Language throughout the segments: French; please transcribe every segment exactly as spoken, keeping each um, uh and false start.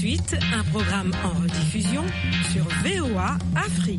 suite, un programme en rediffusion sur V O A Afrique.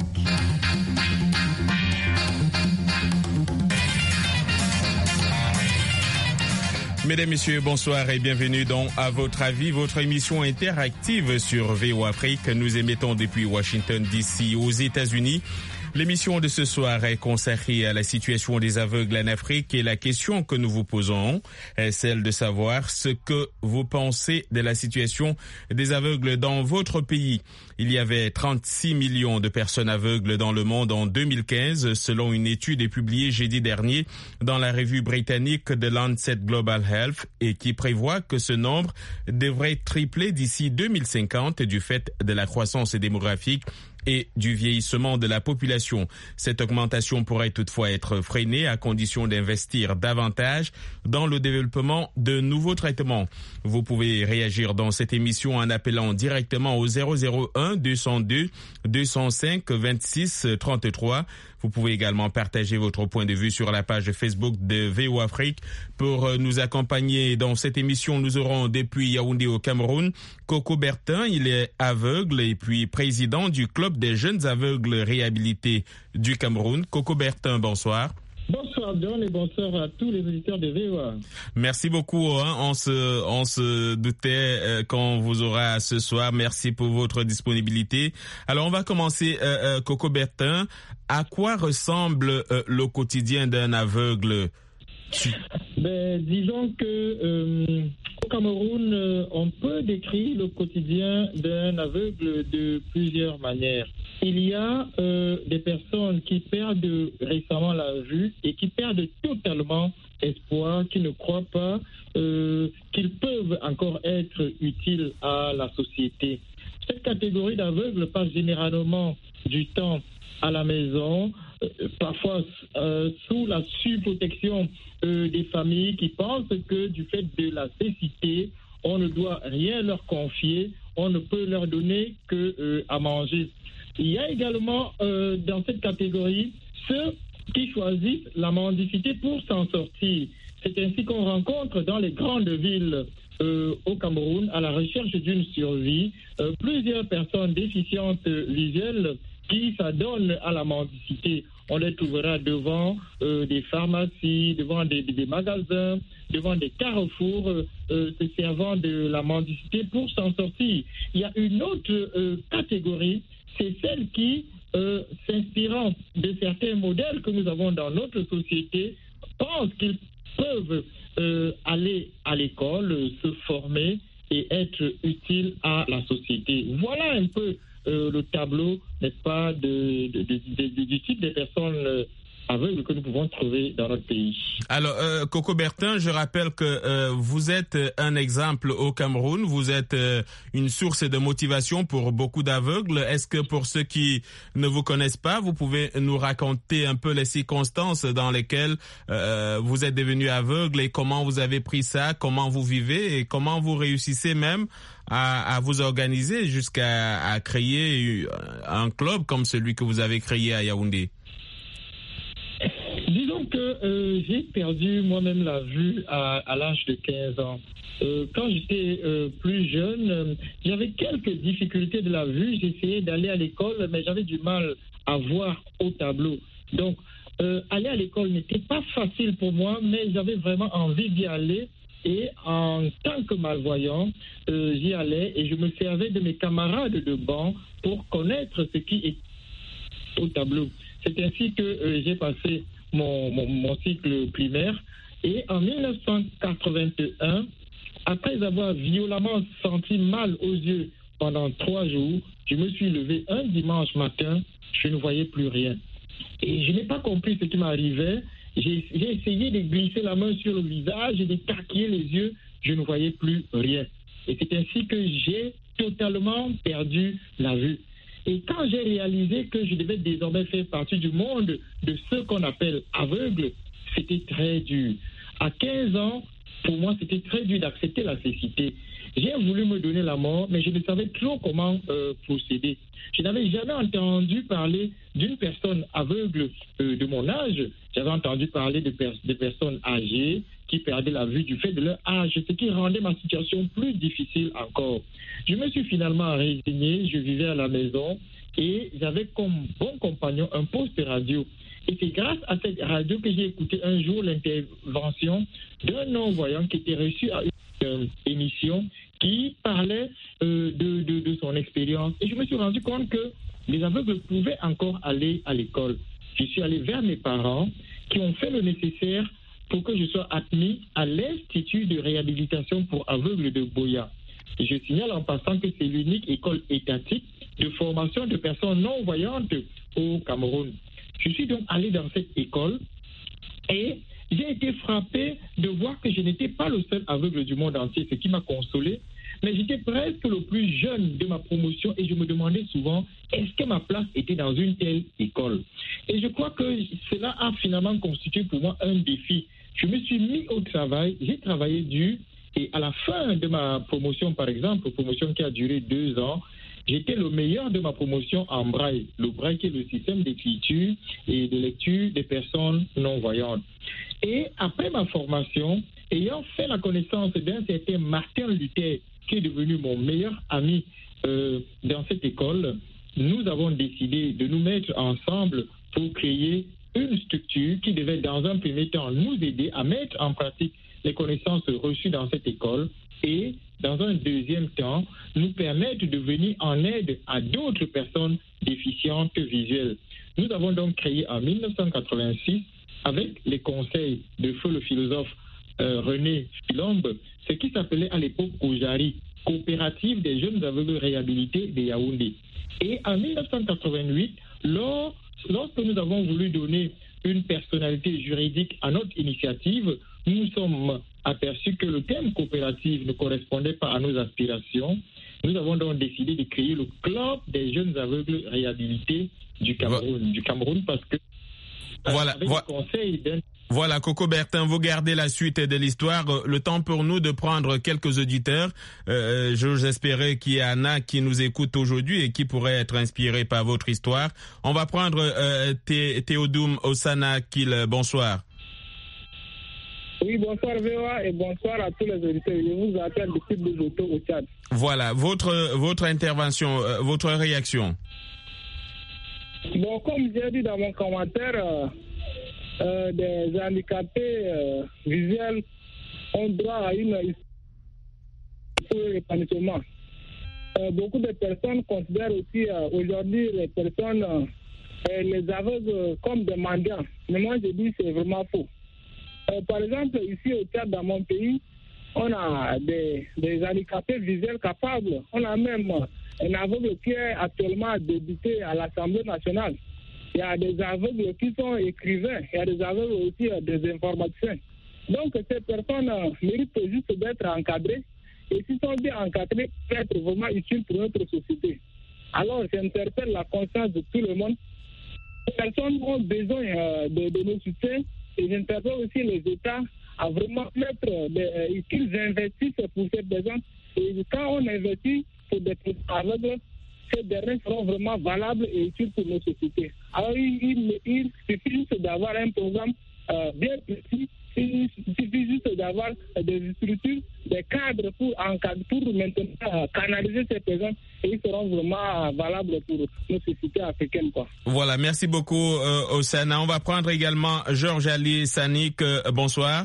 Mesdames, Messieurs, bonsoir et bienvenue dans À votre avis, votre émission interactive sur V O A Afrique. Nous émettons depuis Washington D C aux États-Unis. L'émission de ce soir est consacrée à la situation des aveugles en Afrique et la question que nous vous posons est celle de savoir ce que vous pensez de la situation des aveugles dans votre pays. Il y avait trente-six millions de personnes aveugles dans le monde en deux mille quinze, selon une étude publiée jeudi dernier dans la revue britannique The Lancet Global Health et qui prévoit que ce nombre devrait tripler d'ici deux mille cinquante du fait de la croissance démographique et du vieillissement de la population. Cette augmentation pourrait toutefois être freinée à condition d'investir davantage dans le développement de nouveaux traitements. Vous pouvez réagir dans cette émission en appelant directement au zéro zéro un deux zéro deux deux zéro cinq vingt-six trente-trois. Vous pouvez également partager votre point de vue sur la page Facebook de V O Afrique. Pour nous accompagner dans cette émission, nous aurons depuis Yaoundé au Cameroun, Coco Bertin, il est aveugle et puis président du Club des jeunes aveugles réhabilités du Cameroun. Coco Bertin, bonsoir. Bonsoir John et bonsoir à tous les auditeurs de V O A. Merci beaucoup. Hein. On se, on se doutait euh, qu'on vous aura ce soir. Merci pour votre disponibilité. Alors on va commencer, euh, euh, Coco Bertin. À quoi ressemble euh, le quotidien d'un aveugle? Ben, disons que euh, au Cameroun, euh, on peut décrire le quotidien d'un aveugle de plusieurs manières. Il y a euh, des personnes qui perdent récemment la vue et qui perdent totalement espoir, qui ne croient pas euh, qu'ils peuvent encore être utiles à la société. Cette catégorie d'aveugles passe généralement du temps à la maison, euh, parfois euh, sous la surprotection euh, des familles qui pensent que du fait de la cécité, on ne doit rien leur confier, on ne peut leur donner que euh, à manger. Il y a également euh, dans cette catégorie ceux qui choisissent la mendicité pour s'en sortir. C'est ainsi qu'on rencontre dans les grandes villes euh, au Cameroun, à la recherche d'une survie, euh, plusieurs personnes déficientes visuelles qui s'adonnent à la mendicité. On les trouvera devant euh, des pharmacies, devant des, des, des magasins, devant des carrefours, euh, euh, se servant de la mendicité pour s'en sortir. Il y a une autre euh, catégorie, c'est celle qui, euh, s'inspirant de certains modèles que nous avons dans notre société, pensent qu'ils peuvent euh, aller à l'école, se former et être utiles à la société. Voilà un peu euh, le tableau, n'est-ce pas, de, de, de, de, du type de personnes euh, aveugles que nous pouvons trouver dans notre pays. Alors, euh, Coco Bertin, je rappelle que euh, vous êtes un exemple au Cameroun, vous êtes euh, une source de motivation pour beaucoup d'aveugles. Est-ce que pour ceux qui ne vous connaissent pas, vous pouvez nous raconter un peu les circonstances dans lesquelles euh, vous êtes devenu aveugle et comment vous avez pris ça, comment vous vivez et comment vous réussissez même à, à vous organiser jusqu'à à créer un club comme celui que vous avez créé à Yaoundé? Disons que euh, j'ai perdu moi-même la vue à, à l'âge de quinze ans. Euh, quand j'étais euh, plus jeune, euh, j'avais quelques difficultés de la vue. J'essayais d'aller à l'école, mais j'avais du mal à voir au tableau. Donc, euh, aller à l'école n'était pas facile pour moi, mais j'avais vraiment envie d'y aller. Et en tant que malvoyant, euh, j'y allais et je me servais de mes camarades de banc pour connaître ce qui est au tableau. C'est ainsi que euh, j'ai passé mon, mon, mon cycle primaire. Et en dix-neuf cent quatre-vingt-un, après avoir violemment senti mal aux yeux pendant trois jours, je me suis levé un dimanche matin, je ne voyais plus rien. Et je n'ai pas compris ce qui m'arrivait. J'ai, j'ai essayé de glisser la main sur le visage et d'écarquiller les yeux, je ne voyais plus rien. Et c'est ainsi que j'ai totalement perdu la vue. Et quand j'ai réalisé que je devais désormais faire partie du monde de ceux qu'on appelle aveugles, c'était très dur. À quinze ans, pour moi, c'était très dur d'accepter la cécité. J'ai voulu me donner la mort, mais je ne savais trop comment euh, procéder. Je n'avais jamais entendu parler d'une personne aveugle euh, de mon âge. J'avais entendu parler de, pers- de personnes âgées qui perdaient la vue du fait de leur âge, ce qui rendait ma situation plus difficile encore. Je me suis finalement résigné, je vivais à la maison et j'avais comme bon compagnon un poste radio. Et c'est grâce à cette radio que j'ai écouté un jour l'intervention d'un non-voyant qui était reçu à une euh, émission qui parlait euh, de, de, de son expérience. Et je me suis rendu compte que les aveugles pouvaient encore aller à l'école. Je suis allé vers mes parents qui ont fait le nécessaire pour que je sois admis à l'Institut de réhabilitation pour aveugles de Boya. Et je signale en passant que c'est l'unique école étatique de formation de personnes non-voyantes au Cameroun. Je suis donc allé dans cette école et j'ai été frappé de voir que je n'étais pas le seul aveugle du monde entier, ce qui m'a consolé. Mais j'étais presque le plus jeune de ma promotion et je me demandais souvent est-ce que ma place était dans une telle école. Et je crois que cela a finalement constitué pour moi un défi. Je me suis mis au travail, j'ai travaillé dur et à la fin de ma promotion, par exemple, promotion qui a duré deux ans, j'étais le meilleur de ma promotion en braille. Le braille qui est le système d'écriture et de lecture des personnes non-voyantes. Et après ma formation, ayant fait la connaissance d'un certain Martin Luther, qui est devenu mon meilleur ami euh, dans cette école, nous avons décidé de nous mettre ensemble pour créer une structure qui devait dans un premier temps nous aider à mettre en pratique les connaissances reçues dans cette école et dans un deuxième temps nous permettre de venir en aide à d'autres personnes déficientes visuelles. Nous avons donc créé en dix-neuf cent quatre-vingt-six avec les conseils de feu le philosophe euh, René Philombe, ce qui s'appelait à l'époque Kojari, Coopérative des jeunes aveugles réhabilités de Yaoundé. Et en dix-neuf cent quatre-vingt-huit, lors, lorsque nous avons voulu donner une personnalité juridique à notre initiative, nous nous sommes aperçus que le terme coopérative ne correspondait pas à nos aspirations. Nous avons donc décidé de créer le Club des jeunes aveugles réhabilités du Cameroun, du Cameroun parce que voilà, avec voilà. le conseil d'un Voilà, Coco Bertin, vous gardez la suite de l'histoire. Le temps pour nous de prendre quelques auditeurs. Euh, J'ose espérer qu'il y en a qui nous écoutent aujourd'hui et qui pourraient être inspirés par votre histoire. On va prendre euh, Thé Théodoum Osana Kil. Bonsoir. Oui, bonsoir V O A et bonsoir à tous les auditeurs. Je vous appelle depuis Bozoto au Tchad. Voilà, votre, votre intervention, euh, votre réaction. Bon, comme j'ai dit dans mon commentaire... Euh, Euh, des handicapés euh, visuels ont droit à une épanouissement. Euh, beaucoup de personnes considèrent aussi euh, aujourd'hui les personnes, euh, les aveugles comme des mendiants. Mais moi je dis que c'est vraiment faux. Euh, par exemple, ici au Tchad, dans mon pays, on a des, des handicapés visuels capables. On a même un aveugle qui est actuellement député à l'Assemblée nationale. Il y a des aveugles qui sont écrivains, il y a des aveugles aussi des informaticiens. Donc ces personnes euh, méritent juste d'être encadrées et s'ils sont bien encadrés, peuvent être vraiment utiles pour notre société. Alors j'interpelle la conscience de tout le monde. Les personnes ont besoin euh, de, de nos soutiens et j'interpelle aussi les États à vraiment mettre, euh, qu'ils investissent pour ces personnes. Et quand on investit pour des personnes aveugles, ces derniers seront vraiment valables et utiles pour nos sociétés. Alors, il, il, il suffit juste d'avoir un programme euh, bien précis, il suffit juste d'avoir des structures, des cadres pour, encadrer, pour maintenant euh, canaliser ces personnes et ils seront vraiment valables pour nos sociétés africaines. Quoi. Voilà, merci beaucoup euh, Osana. On va prendre également Georges Ali Sanik. Euh, bonsoir.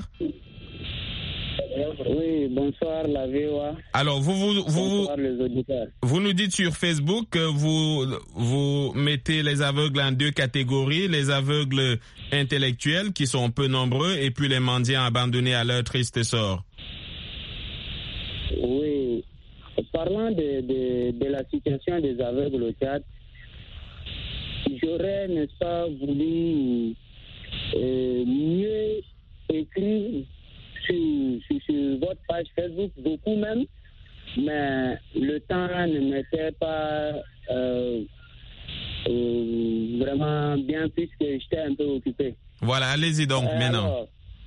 Oui, bonsoir la V O A. Alors, vous, vous, vous, bonsoir les auditeurs. Vous nous dites sur Facebook que vous, vous mettez les aveugles en deux catégories, les aveugles intellectuels qui sont peu nombreux et puis les mendiants abandonnés à leur triste sort. Oui, parlant de, de, de la situation des aveugles au Tchad, j'aurais, n'est-ce pas, voulu euh, mieux écrire Sur, sur, sur votre page Facebook, beaucoup même, mais le temps ne m'était pas euh, euh, vraiment bien puisque j'étais un peu occupé. Voilà, allez-y donc euh, maintenant. Alors,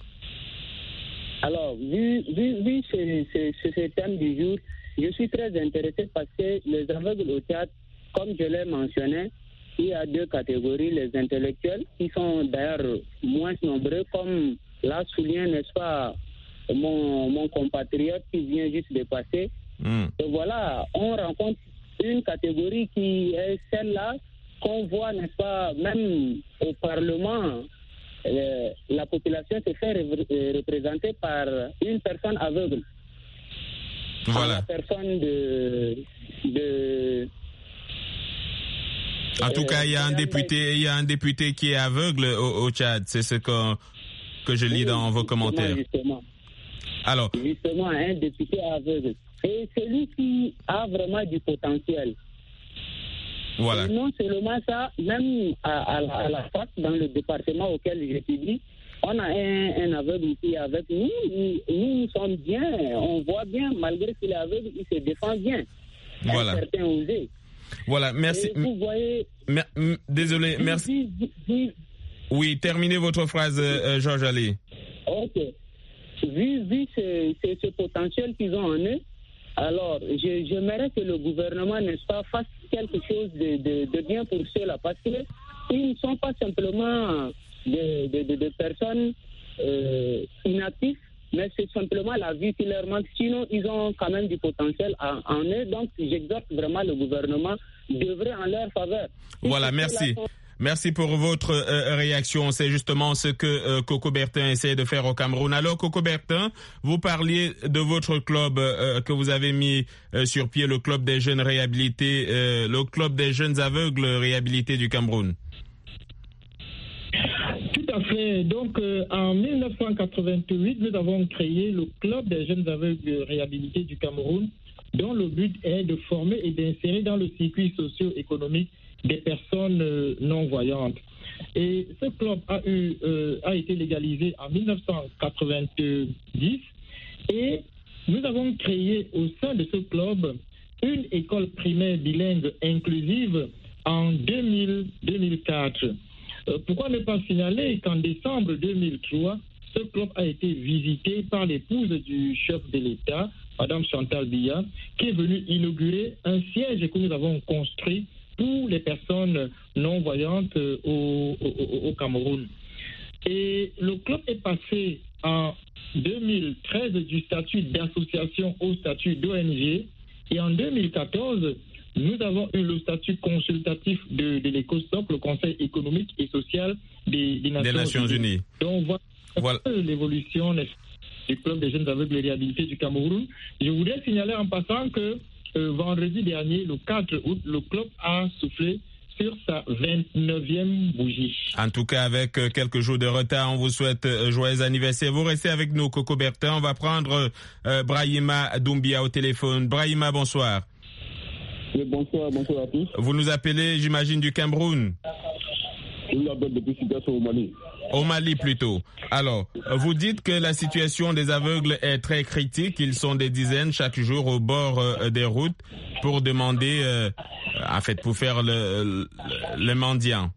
alors vu, vu, vu ce, ce, ce, ce thème du jour, je suis très intéressé parce que les aveugles au Tchad, comme je l'ai mentionné, il y a deux catégories, les intellectuels, qui sont d'ailleurs moins nombreux, comme l'a souligné, n'est-ce pas, mon, mon compatriote qui vient juste de passer. Mm. Et voilà, on rencontre une catégorie qui est celle-là qu'on voit, n'est-ce pas, même au Parlement, euh, la population se fait ré- représenter par une personne aveugle. Voilà. La personne de... de en tout euh, cas, il y a un député, il y a un député qui est aveugle au, au Tchad. C'est ce que, que je lis oui, dans vos commentaires. Justement. Alors. Justement, un député aveugle. Et celui qui a vraiment du potentiel. Voilà. Et non seulement ça, même à, à, la, à la fac, dans le département auquel j'étudie, on a un, un aveugle ici avec nous. Nous, nous sommes bien, on voit bien, malgré qu'il est aveugle, il se défend bien. Voilà. Un certain osé. Voilà, merci. Et vous voyez... Mer- m- désolé, merci. Vu, vu, oui, terminez votre phrase, euh, Georges Ali. Ok. Vu, vu ce, ce, ce potentiel qu'ils ont en eux, alors je, j'aimerais que le gouvernement, n'est-ce pas, fasse quelque chose de, de, de bien pour ceux-là, parce qu'ils ne sont pas simplement des de, de, de personnes euh, inactives, mais c'est simplement la vie qui leur manque. Sinon, ils ont quand même du potentiel en, en eux. Donc, j'exhorte vraiment le gouvernement d'œuvrer en leur faveur. Voilà, merci. Merci pour votre euh, réaction. C'est justement ce que euh, Coco Bertin essaie de faire au Cameroun. Alors, Coco Bertin, vous parliez de votre club euh, que vous avez mis euh, sur pied, le club des jeunes réhabilités, euh, le club des jeunes aveugles réhabilités du Cameroun. Tout à fait. Donc, euh, en dix-neuf cent quatre-vingt-huit, nous avons créé le club des jeunes aveugles réhabilités du Cameroun, dont le but est de former et d'insérer dans le circuit socio-économique des personnes euh, non-voyantes. Et ce club a, eu, euh, a été légalisé en dix-neuf cent quatre-vingt-dix et nous avons créé au sein de ce club une école primaire bilingue inclusive en deux mille, deux mille quatre. Euh, pourquoi ne pas signaler qu'en décembre deux mille trois, ce club a été visité par l'épouse du chef de l'État, Madame Chantal Biya, qui est venue inaugurer un siège que nous avons construit pour les personnes non-voyantes au, au, au Cameroun. Et le club est passé en deux mille treize du statut d'association au statut d'O N G et en deux mille quatorze, nous avons eu le statut consultatif de, de l'ECOSOC, le Conseil économique et social des, des, Nations, des Nations Unies. Unies. Donc voilà, voilà. l'évolution du club des jeunes aveugles réhabilités du Cameroun. Je voudrais signaler en passant que Euh, vendredi dernier, le quatre août, le club a soufflé sur sa vingt-neuvième bougie. En tout cas, avec euh, quelques jours de retard, on vous souhaite euh, joyeux anniversaire. Vous restez avec nous, Coco Bertin. On va prendre euh, Brahima Doumbia au téléphone. Brahima, bonsoir. Oui, bonsoir, bonsoir à tous. Vous nous appelez, j'imagine, du Cameroun? Je vous appelle depuis au Mali. Au Mali plutôt. Alors, vous dites que la situation des aveugles est très critique. Ils sont des dizaines chaque jour au bord euh, des routes pour demander, euh, en fait, pour faire le, le, le mendiant.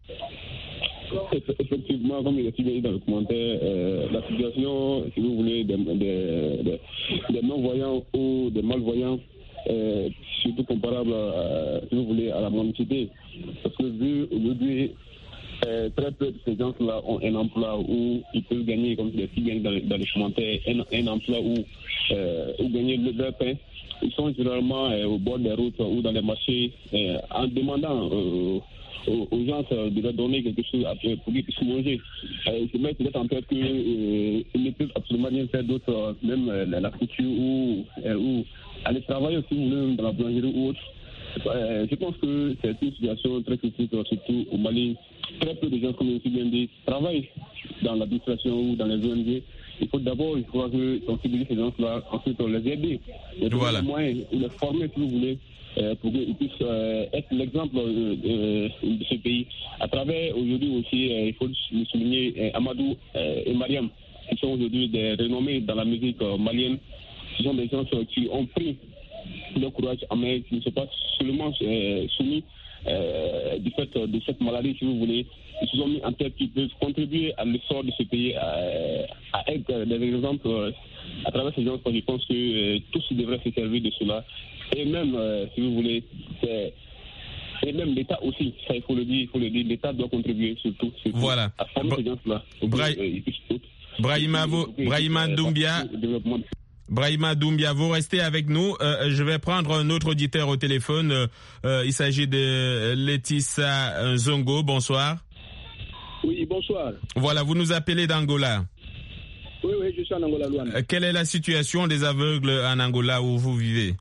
Effectivement, comme il est dit dans le commentaire, euh, la situation, si vous voulez, des, des, des, des non-voyants ou des malvoyants, euh, surtout comparable, à, si vous voulez, à la mendicité. Parce que vu aujourd'hui, Euh, très peu de ces gens-là ont un emploi où ils peuvent gagner, comme les filles gagnent dans, dans les commentaires, un, un emploi où, euh, où gagner leur pain. Ils sont généralement euh, au bord des routes ou dans les marchés euh, en demandant euh, aux, aux gens euh, de leur donner quelque chose à, pour qu'ils puissent manger. Euh, ils se mettent peut-être en tête qu'ils euh, ne peuvent absolument rien faire d'autre, euh, même euh, la, la couture ou, euh, ou aller travailler aussi même dans la boulangerie ou autre. Euh, je pense que c'est une situation très critique, surtout au Mali. Très peu de gens, comme je viens de dire, travaillent dans l'administration ou dans les O N G. Il faut d'abord, il faut sensibiliser ces gens-là, ensuite les aider, les donner les moyens, les former, si vous voulez, euh, pour qu'ils puissent euh, être l'exemple euh, euh, de ce pays. À travers aujourd'hui aussi, euh, il faut le souligner, euh, Amadou euh, et Mariam, qui sont aujourd'hui des renommés dans la musique euh, malienne. Ce sont des gens euh, qui ont pris le courage en main, qui ne sont pas seulement euh, soumis euh, du fait euh, de cette maladie, si vous voulez. Ils se sont mis en tête qu'ils peuvent contribuer à l'essor de ce pays, à, à être euh, des exemples euh, à travers ces gens. Je pense que euh, tous devraient se servir de cela. Et même, euh, si vous voulez, c'est... Et même l'État aussi, ça il faut le dire, il faut le dire, l'État doit contribuer surtout, surtout voilà. à former ces gens-là. Bra- Brahima, vous, Brahima Doumbia, Brahima Doumbia, vous restez avec nous. Euh, je vais prendre un autre auditeur au téléphone. Euh, il s'agit de Laetitia Zongo. Bonsoir. Oui, bonsoir. Voilà, vous nous appelez d'Angola. Oui, oui, je suis en Angola, Luanda. Euh, quelle est la situation des aveugles en Angola où vous vivez?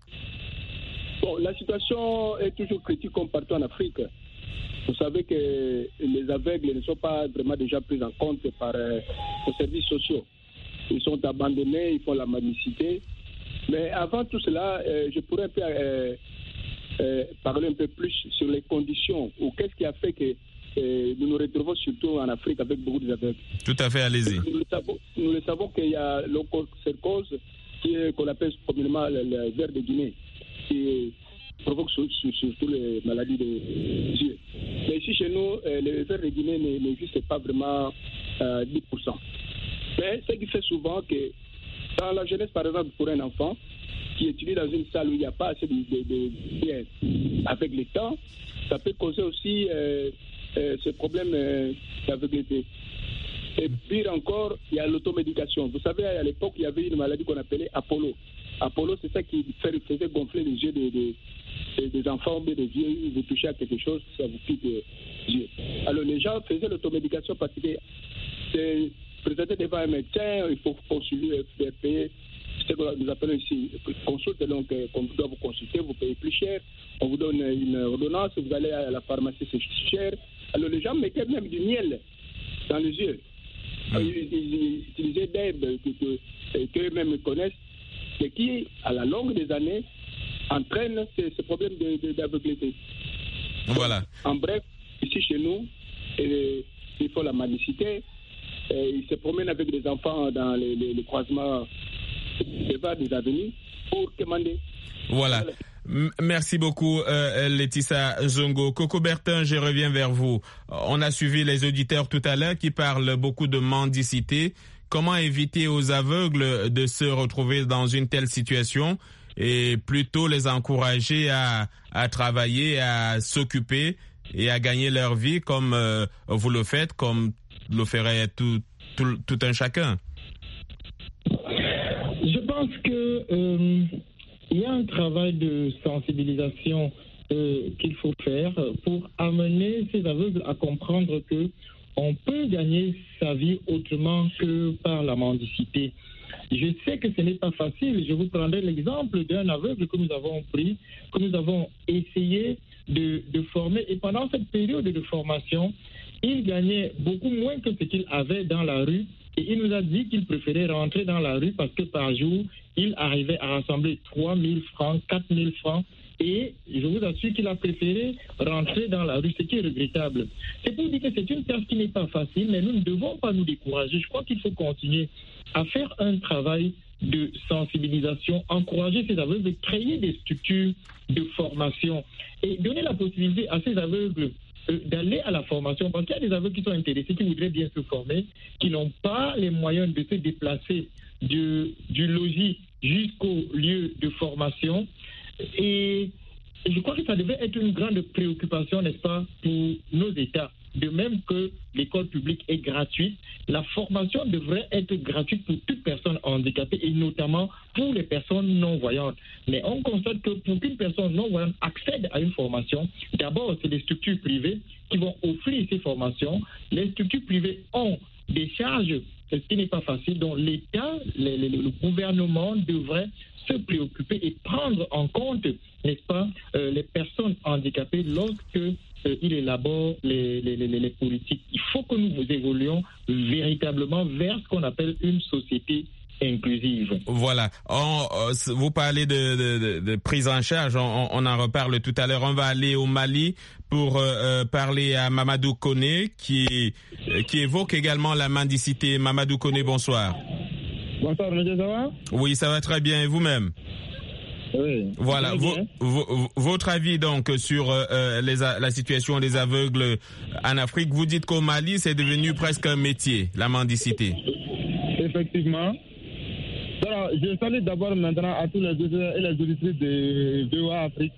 Bon, la situation est toujours critique comme partout en Afrique. Vous savez que les aveugles ne sont pas vraiment déjà pris en compte par euh, les services sociaux. Ils sont abandonnés, ils font la mendicité. Mais avant tout cela, euh, je pourrais un peu, euh, euh, parler un peu plus sur les conditions ou qu'est-ce qui a fait que euh, nous nous retrouvons surtout en Afrique avec beaucoup d'aveugles. Tout à fait, allez-y. Nous le savons, nous le savons qu'il y a cette cause qui est, qu'on appelle communément le, le ver de Guinée, qui provoque surtout sur, sur les maladies des yeux. Mais ici, chez nous, euh, le ver de Guinée n'existe pas vraiment euh, dix pour cent. Mais ce qui fait souvent que dans la jeunesse, par exemple, pour un enfant qui étudie dans une salle où il n'y a pas assez de, de, de bien avec le temps, ça peut causer aussi euh, euh, ce problème euh, d'aveugleté. Et pire encore, il y a l'automédication. Vous savez, à l'époque, il y avait une maladie qu'on appelait Apollo. Apollo, c'est ça qui faisait gonfler les yeux des, des, des enfants, mais des vieux. Vous touchez à quelque chose, ça vous pique les yeux. Alors les gens faisaient l'automédication parce que c'est présenter devant un médecin, il faut consulter, payer. C'est ce que nous appelons ici consulte. Donc, on doit vous consulter, vous payez plus cher. On vous donne une ordonnance, vous allez à la pharmacie, c'est cher. Alors les gens mettaient même du miel dans les yeux. Mmh. Ils, ils utilisaient d'herbes qu'eux-mêmes connaissent et qui, à la longue des années, entraînent ce, ce problème d'aveugleté. Voilà. En bref, ici chez nous, et, il faut la mendicité. Et ils se promènent avec des enfants dans les, les, les croisements des avenues pour commander. Voilà. M- merci beaucoup, euh, Laetitia Zongo. Coco Bertin, je reviens vers vous. On a suivi les auditeurs tout à l'heure qui parlent beaucoup de mendicité. Comment éviter aux aveugles de se retrouver dans une telle situation et plutôt les encourager à, à travailler, à s'occuper et à gagner leur vie comme euh, vous le faites, comme le ferait tout, tout, tout un chacun? Je pense que euh, il y a un travail de sensibilisation euh, qu'il faut faire pour amener ces aveugles à comprendre que on peut gagner sa vie autrement que par la mendicité. Je sais que ce n'est pas facile. Je vous prendrai l'exemple d'un aveugle que nous avons pris, que nous avons essayé de, de former. Et pendant cette période de formation, il gagnait beaucoup moins que ce qu'il avait dans la rue. Et il nous a dit qu'il préférait rentrer dans la rue parce que par jour, il arrivait à rassembler trois mille francs, quatre mille francs. Et je vous assure qu'il a préféré rentrer dans la rue, ce qui est regrettable. C'est pour dire que c'est une tâche qui n'est pas facile, mais nous ne devons pas nous décourager. Je crois qu'il faut continuer à faire un travail de sensibilisation, encourager ces aveugles, créer des structures de formation et donner la possibilité à ces aveugles d'aller à la formation, parce qu'il y a des aveugles qui sont intéressés, qui voudraient bien se former, qui n'ont pas les moyens de se déplacer du, du logis jusqu'au lieu de formation. Et je crois que ça devait être une grande préoccupation, n'est-ce pas, pour nos États. De même que l'école publique est gratuite, la formation devrait être gratuite pour toute personne handicapée et notamment pour les personnes non-voyantes. Mais on constate que pour qu'une personne non-voyante accède à une formation, d'abord, c'est les structures privées qui vont offrir ces formations. Les structures privées ont des charges, ce qui n'est pas facile. Donc l'État, le, le, le gouvernement devrait se préoccuper et prendre en compte, n'est-ce pas, euh, les personnes handicapées lorsque Euh, il élabore les, les, les, les politiques. Il faut que nous évoluions véritablement vers ce qu'on appelle une société inclusive. Voilà. On, vous parlez de, de, de prise en charge, on, on en reparle tout à l'heure. On va aller au Mali pour euh, parler à Mamadou Koné qui, qui évoque également la mendicité. Mamadou Koné, bonsoir. Bonsoir, monsieur, ça va? Oui, ça va très bien. Et vous-même? Oui. Voilà, vo, vo, votre avis donc sur euh, les, la situation des aveugles en Afrique. Vous dites qu'au Mali, c'est devenu presque un métier, la mendicité. Effectivement. Alors, je salue d'abord maintenant à tous les auditeurs et les auditrices de V O A Afrique.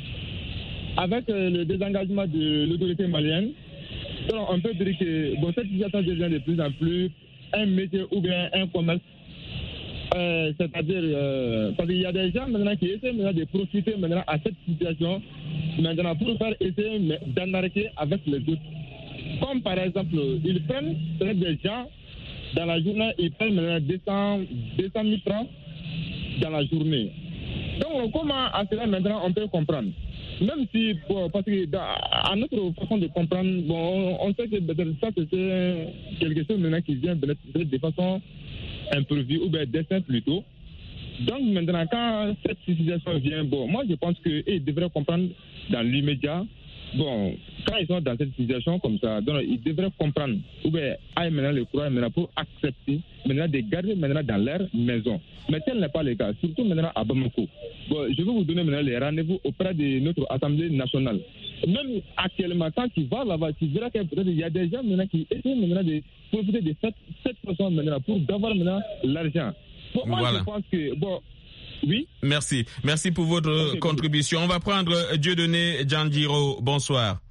Avec euh, le désengagement de l'autorité malienne, alors, on peut dire que bon, cette situation devient de plus en plus un métier ou bien un commerce. Euh, c'est-à-dire, euh, parce qu'il y a des gens maintenant qui essaient maintenant de profiter maintenant à cette situation, maintenant pour faire essayer d'anarquer avec les autres. Comme par exemple, ils prennent des gens dans la journée, ils prennent maintenant deux cent mille francs dans la journée. Donc, comment à cela maintenant on peut comprendre? Même si, bon, parce que dans, à notre façon de comprendre, bon, on sait que ça c'est quelque chose maintenant qui vient de, de façon imprévue ou bien destin plutôt. Donc maintenant, quand cette situation vient, bon, moi je pense qu'ils devraient comprendre dans l'immédiat. Bon, quand ils sont dans cette situation comme ça, donc ils devraient comprendre ou bien aillent maintenant le courage maintenant pour accepter maintenant de garder maintenant dans leur maison. Mais tel n'est pas le cas, surtout maintenant à Bamako. Bon, je vais vous donner maintenant les rendez-vous auprès de notre Assemblée nationale. Même actuellement, quand tu vas là-bas, tu verras qu'il y a des gens maintenant qui essaient maintenant de profiter de cette, cette façon maintenant pour avoir maintenant l'argent. Bon, moi voilà. Je pense que, bon, oui. Merci. Merci pour votre okay, contribution. On va prendre Dieudonné Djandiro. Bonsoir.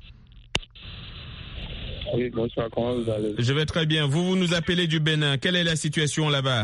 Oui, bonsoir. Comment vous allez? Je vais très bien. Vous, vous nous appelez du Bénin. Quelle est la situation là-bas?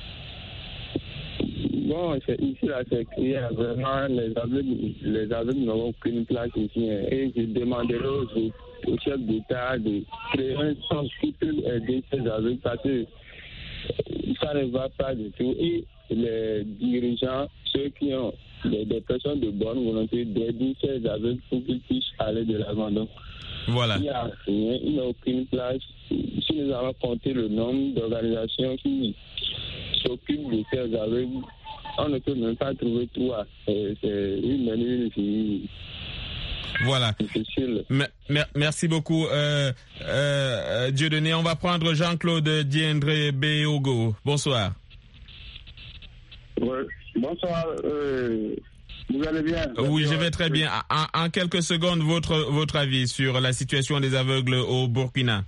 Bon, ici, là, c'est clair. Vraiment, les aveugles, les aveugles n'ont aucune place ici. Et je demanderai aux, aux chefs d'État de créer un centre qui peut aider ces aveugles parce que ça ne va pas du tout. Et les dirigeants, ceux qui ont des, des personnes de bonne volonté d'aider ces aveugles pour qu'ils puissent aller de l'avant. Donc, voilà. Il n'y a rien, il n'y a aucune place. Si nous allons compter le nombre d'organisations qui s'occupent de ces aveugles, on ne peut même pas trouver trois. C'est une manière qui... Voilà. M- merci beaucoup, euh, euh, Dieudonné. On va prendre Jean-Claude Diendré Béogo. Bonsoir. Ouais. Bonsoir. Euh, vous allez bien? Oui, je vais très bien. En, en quelques secondes, votre, votre avis sur la situation des aveugles au Burkina.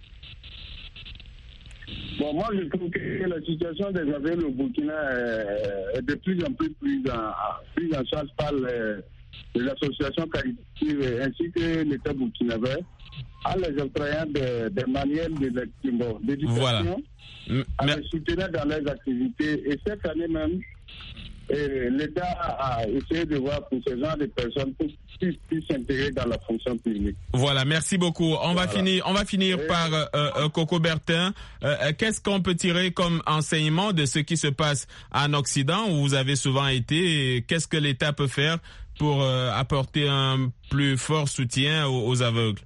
Bon, moi, je trouve que la situation des aveugles au Burkina est de plus en plus prise en, prise en charge par les, les associations caritatives ainsi que l'État burkinabé en les octroyant des, des manuels d'éducation, voilà. en les soutenant dans leurs activités. Et cette année même, et l'État a essayé de voir pour ce genre de personnes pour qu'ils puissent s'intégrer dans la fonction publique. Voilà, merci beaucoup. On voilà. va finir, on va finir et... par euh, euh, Coco Bertin. Euh, qu'est-ce qu'on peut tirer comme enseignement de ce qui se passe en Occident où vous avez souvent été? Qu'est-ce que l'État peut faire pour euh, apporter un plus fort soutien aux, aux aveugles?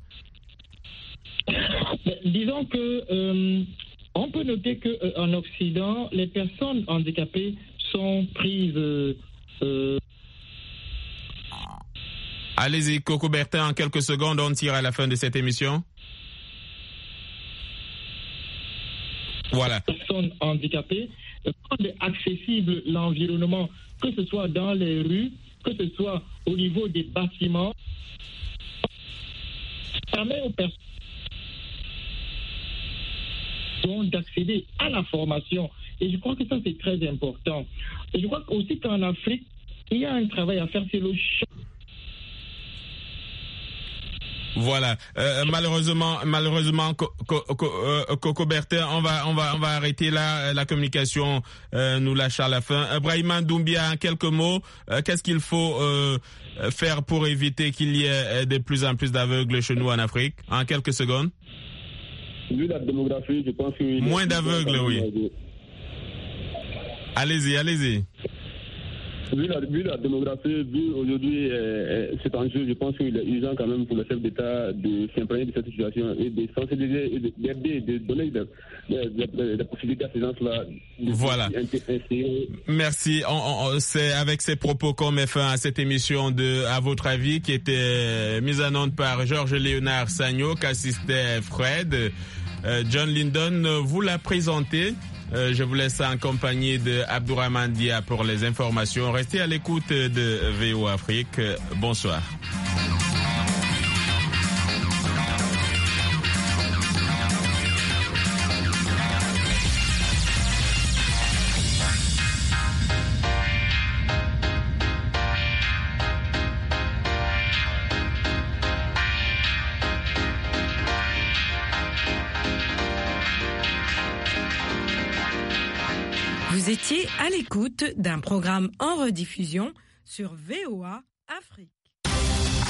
Disons que euh, on peut noter que euh, en Occident, les personnes handicapées sont prises. Euh, euh... Allez-y, Coco Bertin, en quelques secondes, on tire à la fin de cette émission. Voilà. Les personnes handicapées rendent accessible l'environnement, que ce soit dans les rues, que ce soit au niveau des bâtiments. Ça permet aux personnes d'accéder à la formation. Et je crois que ça, c'est très important. Et je crois aussi qu'en Afrique, il y a un travail à faire sur le champ. Voilà. Euh, malheureusement, malheureusement, Coco Bertin, on va, on va, on va arrêter là. La communication euh, nous lâche à la fin. Brahima Doumbia, en quelques mots, euh, qu'est-ce qu'il faut euh, faire pour éviter qu'il y ait de plus en plus d'aveugles chez nous en Afrique? En quelques secondes. Vu la démographie, je pense que... Moins d'aveugles, oui. Allez-y, allez-y. Vu la, vu la démographie, vu aujourd'hui euh, cet enjeu, je pense qu'il est urgent quand même pour le chef d'État de s'imprégner de cette situation et de sensibiliser, et d'aider, de, de donner des de, de, de possibilités à ces gens-là. Voilà. Merci. On, on, c'est avec ces propos qu'on met fin à cette émission de À votre avis qui était mise en onde par Georges Léonard Sagno, qu'assistait Fred. Euh, John Lyndon vous l'a présenté. Euh, je vous laisse en compagnie de Abdourahmane Dia pour les informations. Restez à l'écoute de V O Afrique. Bonsoir. Vous étiez à l'écoute d'un programme en rediffusion sur V O A Afrique.